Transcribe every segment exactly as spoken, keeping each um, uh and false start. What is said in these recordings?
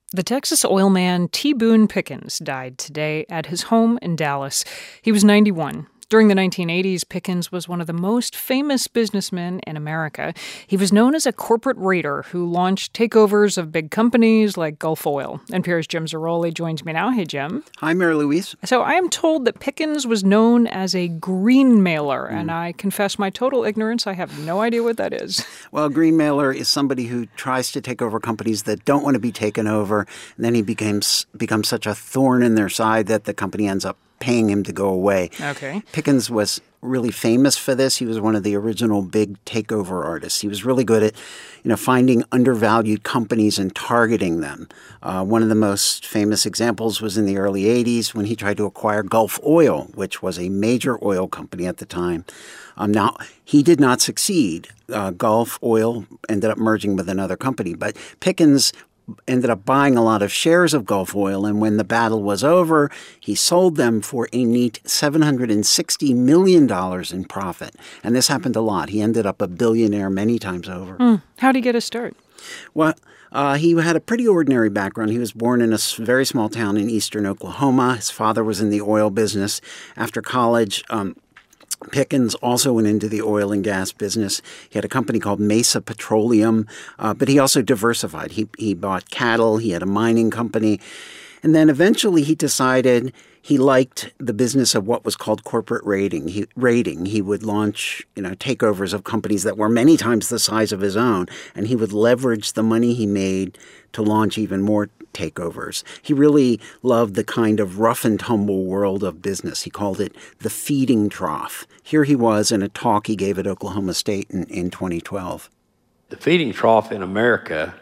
The Texas oil man T. Boone Pickens died today at his home in Dallas. He was ninety-one. During the nineteen eighties, Pickens was one of the most famous businessmen in America. He was known as a corporate raider who launched takeovers of big companies like Gulf Oil. N P R's Jim Zarroli joins me now. Hey, Jim. Hi, Mary Louise. So I am told that Pickens was known as a green mailer, mm. and I confess my total ignorance. I have no idea what that is. Well, a green mailer is somebody who tries to take over companies that don't want to be taken over, and then he becomes becomes such a thorn in their side that the company ends up paying him to go away. Okay. Pickens was really famous for this. He was one of the original big takeover artists. He was really good at, you know, finding undervalued companies and targeting them. Uh, one of the most famous examples was in the early eighties when he tried to acquire Gulf Oil, which was a major oil company at the time. Um, now, he did not succeed. Uh, Gulf Oil ended up merging with another company, but Pickens ended up buying a lot of shares of Gulf Oil, and when the battle was over, he sold them for a neat seven hundred sixty million dollars in profit. And this happened a lot. He ended up a billionaire many times over. Mm. How did he get a start? Well, uh, he had a pretty ordinary background. He was born in a very small town in eastern Oklahoma. His father was in the oil business. After college, um, Pickens also went into the oil and gas business. He had a company called Mesa Petroleum, uh, but he also diversified. He he bought cattle. He had a mining company. And then eventually he decided he liked the business of what was called corporate raiding. He, raiding. He would launch, you know, takeovers of companies that were many times the size of his own, and he would leverage the money he made to launch even more takeovers. He really loved the kind of rough and tumble world of business. He called it the feeding trough. Here he was in a talk he gave at Oklahoma State in, in twenty twelve. The feeding trough in America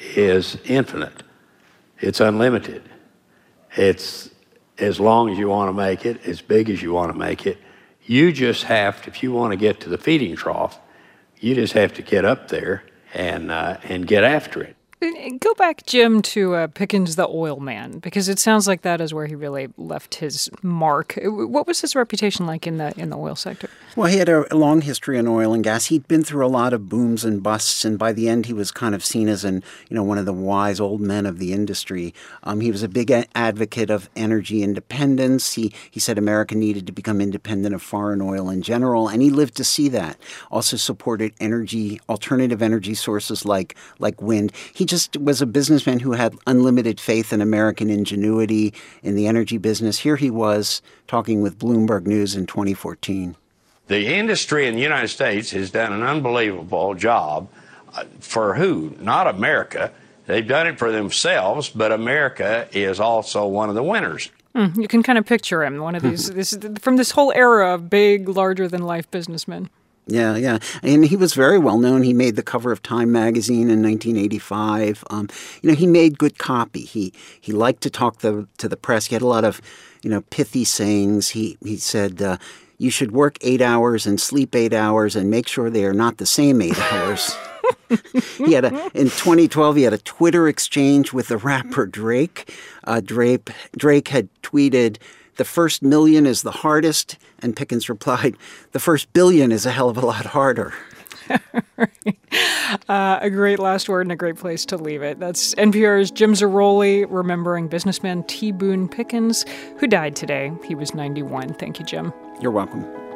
is infinite. It's unlimited. It's as long as you want to make it, as big as you want to make it. You just have to, if you want to get to the feeding trough, you just have to get up there and uh, and get after it. Go back, Jim, to uh, Pickens the oil man, because it sounds like that is where he really left his mark. What was his reputation like in the in the oil sector? Well, he had a long history in oil and gas. He'd been through a lot of booms and busts, and by the end, he was kind of seen as an you know one of the wise old men of the industry. Um, he was a big a- advocate of energy independence. He he said America needed to become independent of foreign oil in general, and he lived to see that. Also supported energy, alternative energy sources like like wind. He just was a businessman who had unlimited faith in American ingenuity in the energy business. Here he was talking with Bloomberg News in twenty fourteen. The industry in the United States has done an unbelievable job. For who? Not America. They've done it for themselves, but America is also one of the winners. Mm, you can kind of picture him, one of these, this, from this whole era of big, larger-than-life businessmen. Yeah, yeah. And he was very well known. He made the cover of Time magazine in nineteen eighty-five. Um, you know, he made good copy. He he liked to talk the, to the press. He had a lot of, you know, pithy sayings. He, he said, uh, you should work eight hours and sleep eight hours and make sure they are not the same eight hours. He had a, in twenty twelve, he had a Twitter exchange with the rapper Drake. Uh, Drake. Drake had tweeted, "The first million is the hardest," and Pickens replied, "The first billion is a hell of a lot harder." uh, a great last word and a great place to leave it. That's N P R's Jim Zarroli remembering businessman T. Boone Pickens, who died today. He was ninety-one. Thank you, Jim. You're welcome.